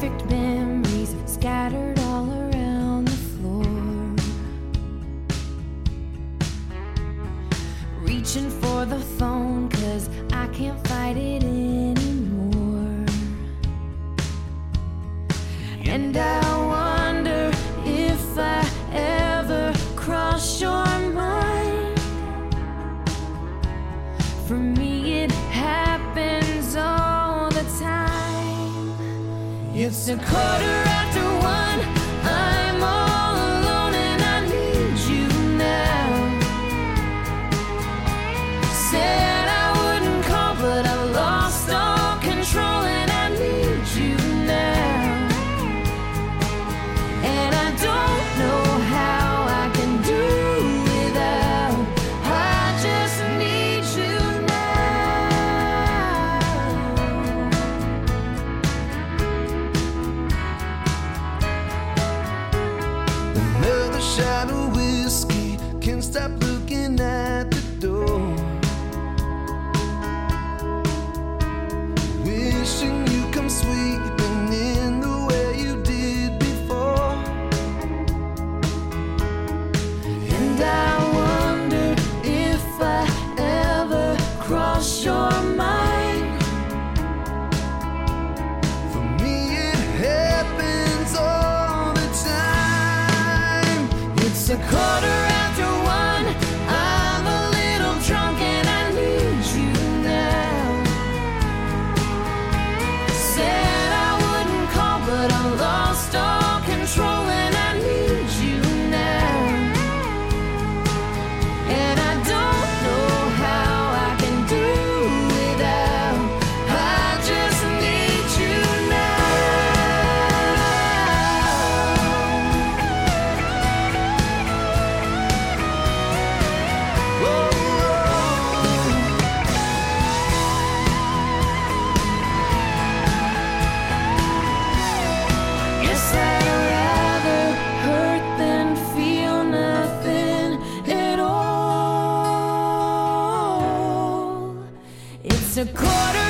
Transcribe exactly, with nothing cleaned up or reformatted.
Perfect memories scattered all around the floor. Reaching for the phone 'cause I can't fight it anymore. And I wonder if I ever cross your mind. For me it happens all the time. It's a quarter after one, I'm all alone and I need you now. Said I wouldn't call but I lost all control and I need you now. And I don't know how I can do without, I just need you now. Another shot of whiskey, can't stop looking at the door. Wishing you come sweeping in the way you did before. And I wonder if I ever cross your mind. For me it happens all the time. It's a quarter after one, I'm a little drunk and I need you now. Said I wouldn't call but I lost all control and I need you now. And I don't know how I can do without, I just need you now. Whoa, Guess I'd rather hurt than feel nothing at all. It's a quarter